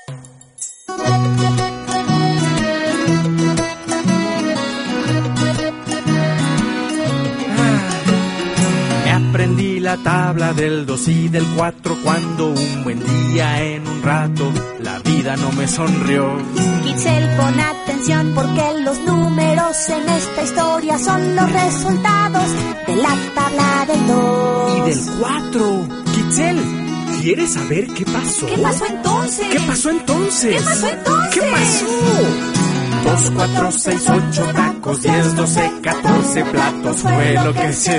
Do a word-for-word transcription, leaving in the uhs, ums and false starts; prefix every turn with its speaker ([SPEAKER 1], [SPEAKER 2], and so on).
[SPEAKER 1] Aprendí la tabla del dos y del cuatro cuando un buen día en un rato la vida no me sonrió.
[SPEAKER 2] Kitzel, pon atención porque los números en esta historia son los resultados de la tabla del dos.
[SPEAKER 1] Y del cuatro. Kitzel, ¿quieres saber qué pasó?
[SPEAKER 2] ¿Qué pasó entonces?
[SPEAKER 1] ¿Qué pasó entonces?
[SPEAKER 2] ¿Qué pasó entonces?
[SPEAKER 1] ¿Qué pasó? Dos, cuatro, seis, ocho tacos, diez, doce, catorce platos fue lo que se